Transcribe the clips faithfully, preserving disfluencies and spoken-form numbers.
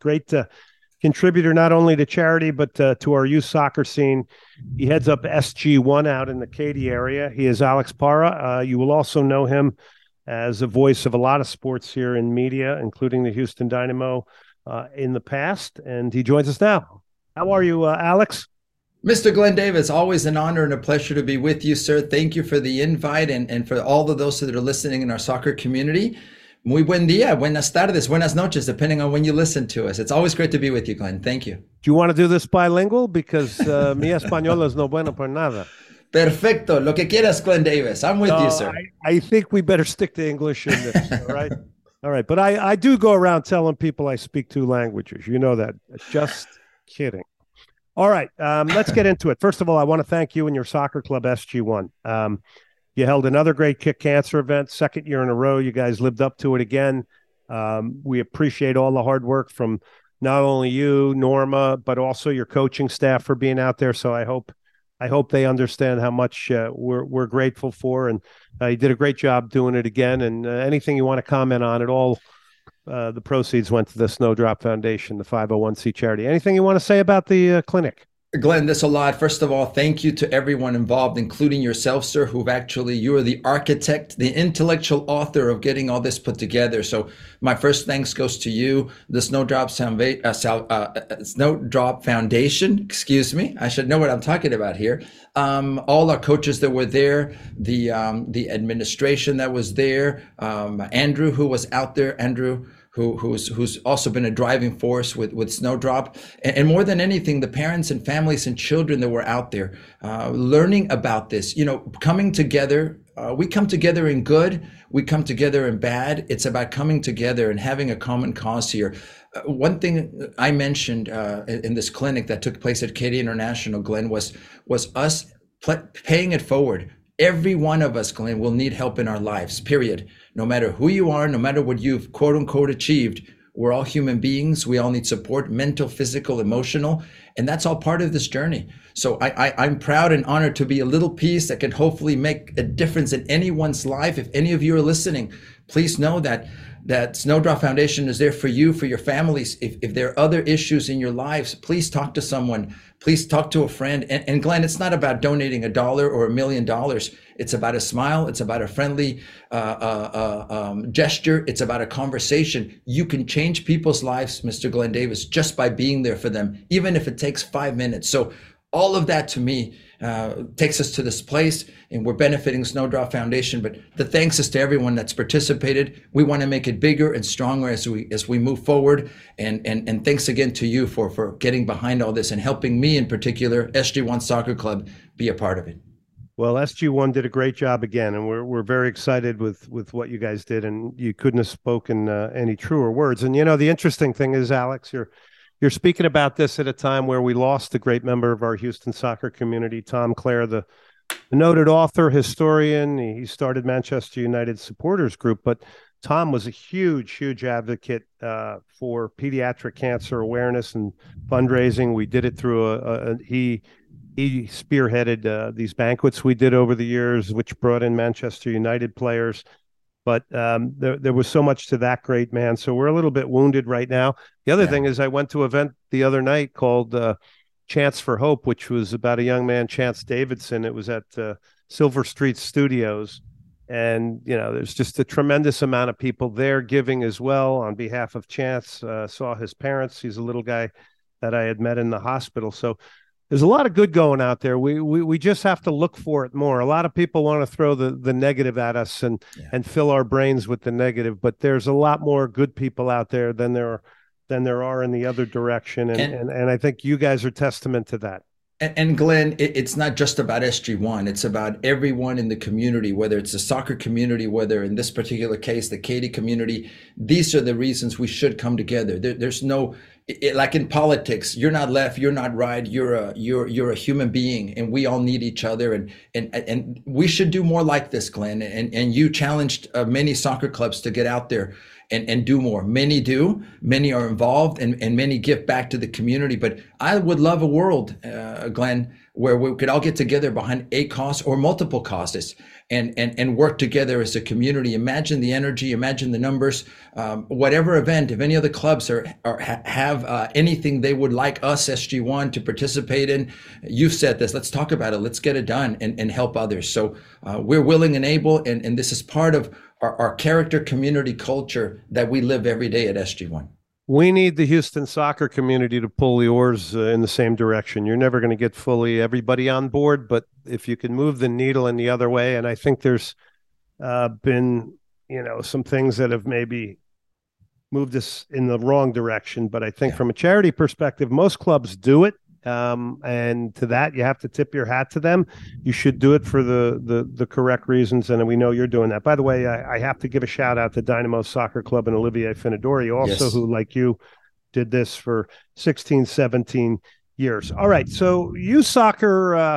great uh, contributor not only to charity but uh, to our youth soccer scene. He heads up S G one out in the Katy area. He is Alex Parra. Uh, you will also know him as a voice of a lot of sports here in media, including the Houston Dynamo uh, in the past, and he joins us now. How are you, uh, Alex? Mister Glenn Davis, always an honor and a pleasure to be with you, sir. Thank you for the invite and, and for all of those that are listening in our soccer community. Muy buen día, buenas tardes, buenas noches, depending on when you listen to us. It's always great to be with you, Glenn. Thank you. Do you want to do this bilingual? Because uh, mi español es no bueno por nada. Perfecto. Lo que quieras, Glenn Davis. I'm with no, you, sir. I, I think we better stick to English in this, all right? All right. But I, I do go around telling people I speak two languages. You know that. Just kidding. All right. Um, let's get into it. First of all, I want to thank you and your soccer club, S G one. Um, you held another great Kick Cancer event, second year in a row. You guys lived up to it again. Um, we appreciate all the hard work from not only you, Norma, but also your coaching staff for being out there. So I hope I hope they understand how much uh, we're we're grateful for, and uh, you did a great job doing it again. And uh, anything you want to comment on it all, uh, the proceeds went to the Snowdrop Foundation, the five oh one c charity. Anything you want to say about the uh, clinic? Glenn, this a lot. First of all, thank you to everyone involved, including yourself, sir, who've actually, you are the architect, the intellectual author of getting all this put together. So my first thanks goes to you, the Snowdrop, uh, uh, Snowdrop Foundation, excuse me. I should know what I'm talking about here. Um, all our coaches that were there, the, um, the administration that was there, um, Andrew, who was out there, Andrew, Who, who's who's also been a driving force with, with Snowdrop. And, and more than anything, the parents and families and children that were out there uh, learning about this, you know, coming together. Uh, we come together in good, we come together in bad. It's about coming together and having a common cause here. Uh, one thing I mentioned uh, in, in this clinic that took place at Katy International, Glenn, was, was us pl- paying it forward. Every one of us, Glenn, will need help in our lives, period. No matter who you are, no matter what you've quote unquote achieved, we're all human beings. We all need support, mental, physical, emotional, and that's all part of this journey. So I, I, I'm proud and honored to be a little piece that can hopefully make a difference in anyone's life. If any of you are listening, please know that that Snowdrop Foundation is there for you, for your families. If, if there are other issues in your lives, please talk to someone. Please talk to a friend. And, and Glenn, it's not about donating a dollar or a million dollars. It's about a smile. It's about a friendly uh, uh, uh, um, gesture. It's about a conversation. You can change people's lives, Mister Glenn Davis, just by being there for them, even if it takes five minutes. So all of that to me uh, takes us to this place, and we're benefiting Snowdrop Foundation. But the thanks is to everyone that's participated. We want to make it bigger and stronger as we as we move forward. And and and thanks again to you for for getting behind all this and helping me in particular, S G one Soccer Club, be a part of it. Well, S G one did a great job again, and we're we're very excited with with what you guys did. And you couldn't have spoken uh, any truer words. And you know, the interesting thing is, Alex, you're You're speaking about this at a time where we lost a great member of our Houston soccer community, Tom Clare, the, the noted author, historian. He started Manchester United Supporters Group, but Tom was a huge, huge advocate uh, for pediatric cancer awareness and fundraising. We did it through a, a, a he he spearheaded uh, these banquets we did over the years, which brought in Manchester United players. But um, there, there was so much to that great man. So we're a little bit wounded right now. The other yeah. thing is I went to an event the other night called uh, Chance for Hope, which was about a young man, Chance Davidson. It was at uh, Silver Street Studios. And, you know, there's just a tremendous amount of people there giving as well on behalf of Chance. Uh, saw his parents. He's a little guy that I had met in the hospital. So there's a lot of good going out there. We we we just have to look for it more. A lot of people want to throw the the negative at us and yeah. and fill our brains with the negative, but there's a lot more good people out there than there are, than there are in the other direction. And and, and, and I think you guys are testament to that. And, and Glenn, it, it's not just about S G one. It's about everyone in the community, whether it's the soccer community, whether in this particular case, the Katy community. These are the reasons we should come together. There, there's no, it, like in politics, you're not left, you're not right. You're a you're you're a human being, and we all need each other. And and and we should do more like this, Glenn. And and you challenged uh, many soccer clubs to get out there and, and do more. Many do, many are involved, and, and many give back to the community. But I would love a world, uh, Glenn, where we could all get together behind a cause or multiple causes and, and, and work together as a community. Imagine the energy, imagine the numbers, um, whatever event, if any other clubs are, are have uh, anything they would like us, S G one, to participate in, you've said this, let's talk about it, let's get it done and, and help others. So uh, we're willing and able, and, and this is part of our, our character community culture that we live every day at S G one. We need the Houston soccer community to pull the oars uh, in the same direction. You're never going to get fully everybody on board, but if you can move the needle in the other way, and I think there's uh, been, you know, some things that have maybe moved us in the wrong direction, but I think yeah. from a charity perspective, most clubs do it. Um, and to that, you have to tip your hat to them. You should do it for the the, the correct reasons, and we know you're doing that. By the way, I, I have to give a shout out to Dynamo Soccer Club and Olivier Finidori also, yes. who, like you, did this for sixteen, seventeen years. All right, so you soccer, uh,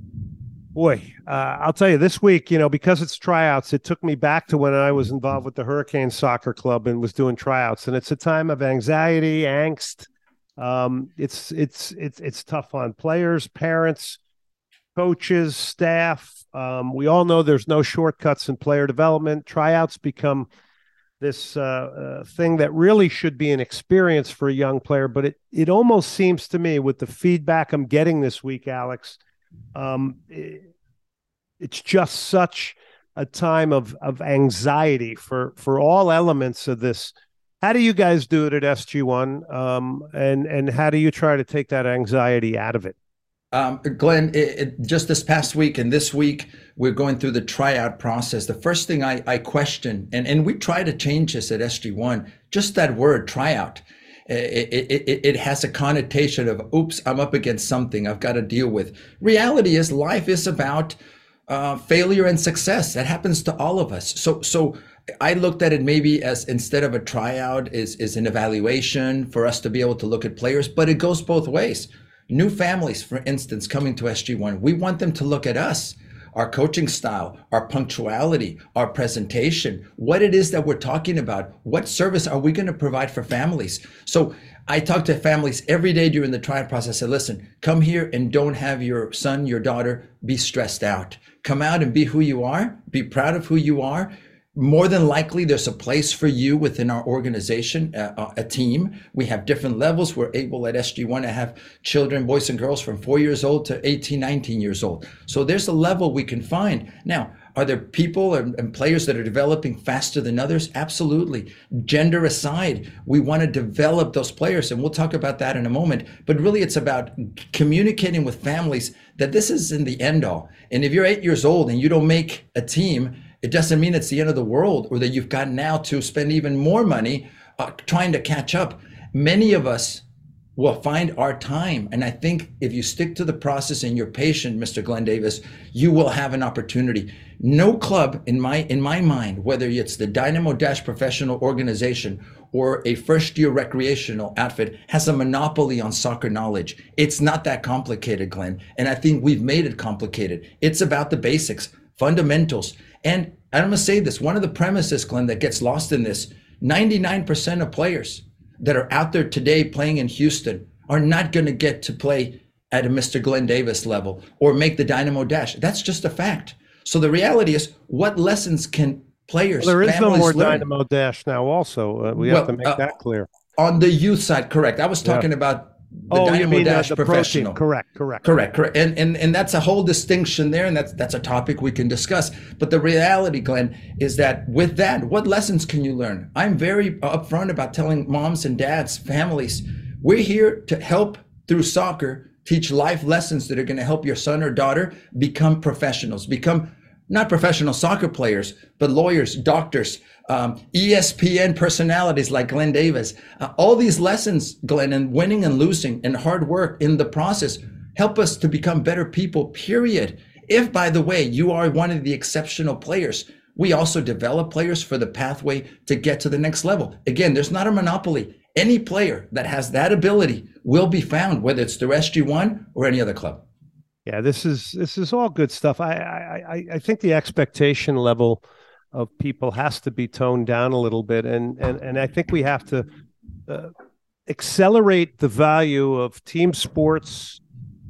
boy, uh, I'll tell you, this week, you know, because it's tryouts, it took me back to when I was involved with the Hurricane Soccer Club and was doing tryouts, and it's a time of anxiety, angst. Um, it's, it's, it's, it's tough on players, parents, coaches, staff. Um, we all know there's no shortcuts in player development. Tryouts become this, uh, uh, thing that really should be an experience for a young player, but it, it almost seems to me, with the feedback I'm getting this week, Alex, um, it, it's just such a time of, of anxiety for, for all elements of this. How do you guys do it at S G one, um, and and how do you try to take that anxiety out of it? Um, Glenn, it, it, just this past week and this week, we're going through the tryout process. The first thing I, I question, and, and we try to change this at S G one, just that word, tryout. It, it, it, it has a connotation of, oops, I'm up against something I've got to deal with. Reality is, life is about uh, failure and success. That happens to all of us. So, so. I looked at it maybe as, instead of a tryout, is, is an evaluation for us to be able to look at players, but it goes both ways. New families, for instance, coming to S G one, we want them to look at us, our coaching style, our punctuality, our presentation, what it is that we're talking about, what service are we going to provide for families. So I talk to families every day during the tryout process. I say, listen, come here and don't have your son, your daughter be stressed out. Come out and be who you are, be proud of who you are. More than likely, there's a place for you within our organization, uh, a team. We have different levels. We're able at S G one to have children, boys and girls from four years old to eighteen, nineteen years old. So there's a level we can find. Now, are there people and, and players that are developing faster than others? Absolutely. Gender aside, we want to develop those players, and we'll talk about that in a moment. But really, it's about communicating with families that this isn't the end all. And if you're eight years old and you don't make a team, it doesn't mean it's the end of the world, or that you've got now to spend even more money uh, trying to catch up. Many of us will find our time. And I think if you stick to the process and you're patient, Mister Glenn Davis, you will have an opportunity. No club in my in my mind, whether it's the Dynamo Dash professional organization or a first year recreational outfit, has a monopoly on soccer knowledge. It's not that complicated, Glenn. And I think we've made it complicated. It's about the basics, fundamentals. And I'm going to say this, one of the premises, Glenn, that gets lost in this, ninety-nine percent of players that are out there today playing in Houston are not going to get to play at a Mister Glenn Davis level or make the Dynamo Dash. That's just a fact. So the reality is, what lessons can players, well, there is no more learn? Dynamo Dash now also. Uh, we well, have to make uh, that clear. On the youth side, correct. I was talking yeah. about the oh, Dynamo you mean Dash the, the professional. Protein. Correct, correct. Correct, correct. And, and and that's a whole distinction there, and that's that's a topic we can discuss. But the reality, Glenn, is that with that, what lessons can you learn? I'm very upfront about telling moms and dads, families, we're here to help through soccer, teach life lessons that are going to help your son or daughter become professionals, become not professional soccer players, but lawyers, doctors, um, E S P N personalities like Glenn Davis. Uh, all these lessons, Glenn, and winning and losing and hard work in the process help us to become better people, period. If, by the way, you are one of the exceptional players, we also develop players for the pathway to get to the next level. Again, there's not a monopoly. Any player that has that ability will be found, whether it's through S G one or any other club. Yeah, this is this is all good stuff. I I I think the expectation level of people has to be toned down a little bit, and and and I think we have to uh, accelerate the value of team sports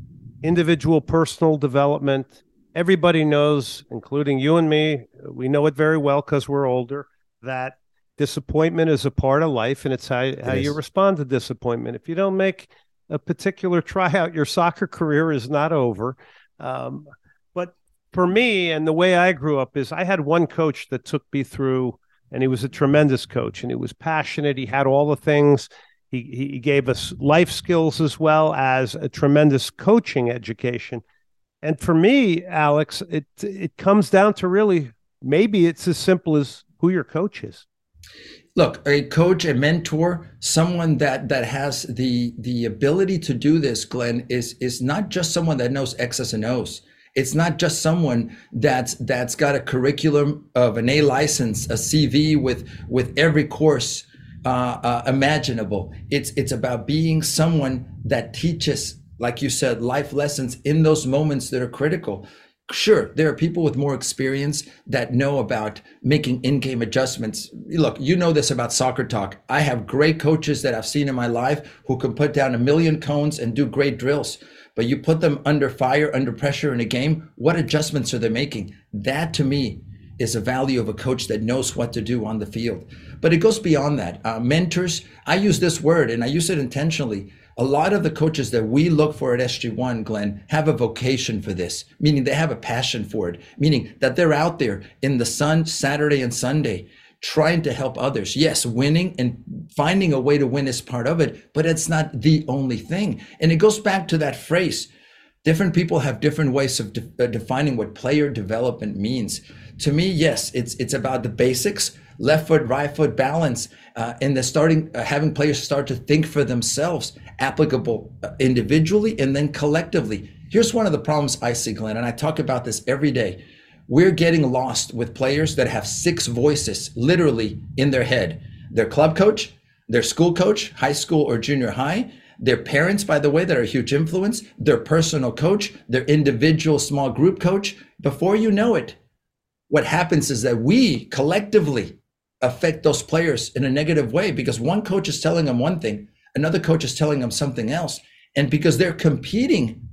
individual personal development. Everybody knows, including you and me, we know it very well because we're older, that disappointment is a part of life, and it's how, how you respond to disappointment. If you don't make a particular tryout, your soccer career is not over. Um, but for me, and the way I grew up is I had one coach that took me through, and he was a tremendous coach, and he was passionate. He had all the things. He, he gave us life skills as well as a tremendous coaching education. And for me, Alex, it it comes down to really, maybe it's as simple as who your coach is. Look, a coach, a mentor, someone that that has the the ability to do this, Glenn, is is not just someone that knows X's and O's. It's not just someone that's that's got a curriculum of an A license, a C V with with every course uh, uh, imaginable. It's it's about being someone that teaches, like you said, life lessons in those moments that are critical. Sure, there are people with more experience that know about making in-game adjustments. Look, you know this about Soccer Talk. I have great coaches that I've seen in my life who can put down a million cones and do great drills. But you put them under fire, under pressure in a game, what adjustments are they making? That to me is a value of a coach that knows what to do on the field. But it goes beyond that. Uh, mentors, I use this word and I use it intentionally. A lot of the coaches that we look for at S G one, Glenn, have a vocation for this, meaning they have a passion for it, meaning that they're out there in the sun Saturday and Sunday trying to help others. Yes, winning and finding a way to win is part of it, but it's not the only thing. And it goes back to that phrase. Different people have different ways of de- uh, defining what player development means. To me, yes, it's it's about the basics, left foot, right foot balance, uh, and the starting, uh, having players start to think for themselves, applicable uh, individually and then collectively. Here's one of the problems I see, Glenn, and I talk about this every day. We're getting lost with players that have six voices literally in their head. Their club coach, their school coach, high school or junior high, their parents, by the way, that are a huge influence, their personal coach, their individual small group coach. Before you know it, what happens is that we collectively affect those players in a negative way because one coach is telling them one thing, another coach is telling them something else. And because they're competing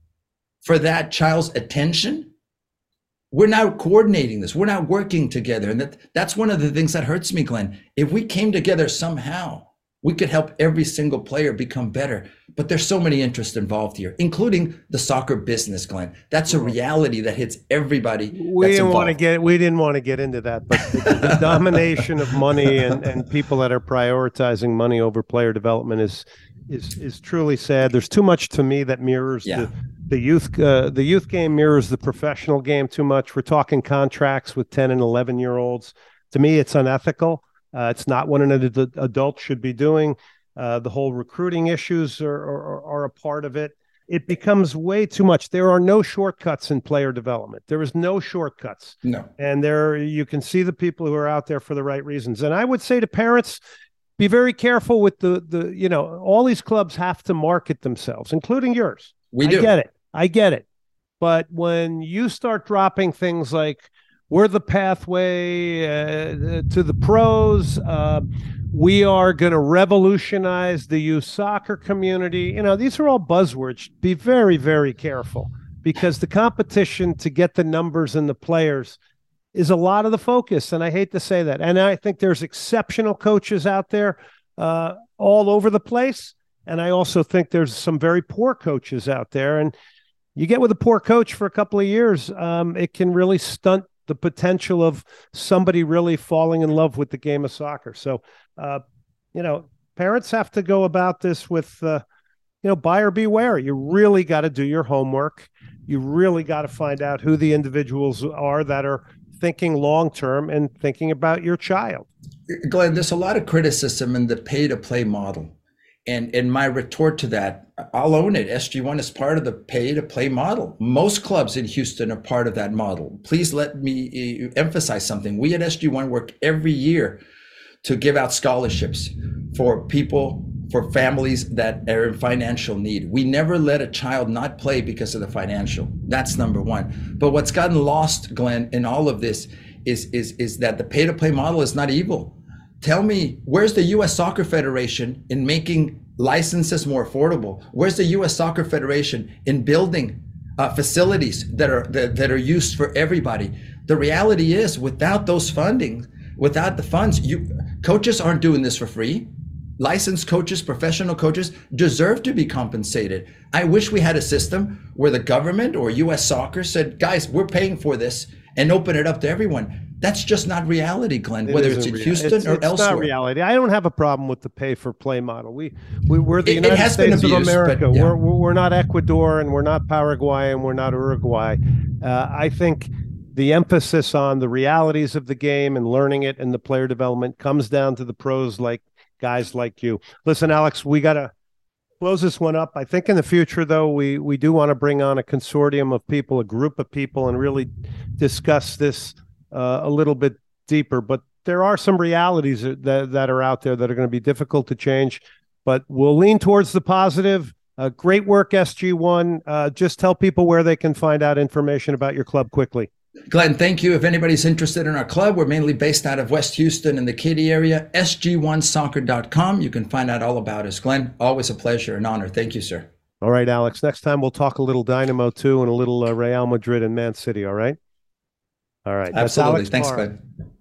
for that child's attention, we're now coordinating this. We're not working together. And that, that's one of the things that hurts me, Glenn. If we came together somehow, we could help every single player become better. But there's so many interests involved here, including the soccer business, Glenn. That's a reality that hits everybody. We didn't involved. want to get we didn't want to get into that, but the, the domination of money and, and people that are prioritizing money over player development is is is truly sad. There's too much to me that mirrors yeah. the the youth uh, the youth game mirrors the professional game too much. We're talking contracts with ten and eleven year olds. To me, it's unethical. Uh, it's not what an ad- adult should be doing. Uh, the whole recruiting issues are, are, are a part of it. It becomes way too much. There are no shortcuts in player development. There is no shortcuts. No. And there you can see the people who are out there for the right reasons. And I would say to parents, be very careful with the, the you know, all these clubs have to market themselves, including yours. We do. I get it. I get it. But when you start dropping things like, we're the pathway uh, to the pros. Uh, we are going to revolutionize the youth soccer community. You know, these are all buzzwords. Be very, very careful because the competition to get the numbers and the players is a lot of the focus. And I hate to say that. And I think there's exceptional coaches out there uh, all over the place. And I also think there's some very poor coaches out there. And you get with a poor coach for a couple of years, um, it can really stunt the potential of somebody really falling in love with the game of soccer. So, uh, you know, parents have to go about this with, uh, you know, buyer beware. You really got to do your homework. You really got to find out who the individuals are that are thinking long-term and thinking about your child. Glenn, there's a lot of criticism in the pay-to-play model. And, and my retort to that, I'll own it. S G one is part of the pay-to-play model. Most clubs in Houston are part of that model. Please let me emphasize something. We at S G one work every year to give out scholarships for people, for families that are in financial need. We never let a child not play because of the financial. That's number one. But what's gotten lost, Glenn, in all of this is, is, is that the pay-to-play model is not evil. Tell me, where's the U S Soccer Federation in making licenses more affordable? Where's the U S Soccer Federation in building uh, facilities that are that, that are used for everybody? The reality is, without those funding, without the funds, you coaches aren't doing this for free. Licensed coaches, professional coaches deserve to be compensated. I wish we had a system where the government or U S Soccer said, guys, we're paying for this, and open it up to everyone. That's just not reality, Glenn, It whether it's isn't in rea- Houston it's, or it's elsewhere. not reality. I don't have a problem with the pay for play model. We, we we're the It- it United has been States of abused, but America. yeah. We're we're we're not Ecuador, and we're not Paraguay, and we're not Uruguay. Uh, I think the emphasis on the realities of the game and learning it and the player development comes down to the pros, like guys like you. Listen, Alex, we got to close this one up. I think in the future, though, we we do want to bring on a consortium of people, a group of people, and really discuss this uh, a little bit deeper. But there are some realities that that are out there that are going to be difficult to change. But we'll lean towards the positive. Uh, great work, S G one. Uh, just tell people where they can find out information about your club quickly. Glenn, thank you. If anybody's interested in our club, we're mainly based out of West Houston and the Katy area, S G one soccer dot com. You can find out all about us. Glenn, always a pleasure and honor. Thank you, sir. All right, Alex. Next time we'll talk a little Dynamo too, and a little uh, Real Madrid and Man City. All right. All right. That's Absolutely. Alex Thanks, Parr. Glenn.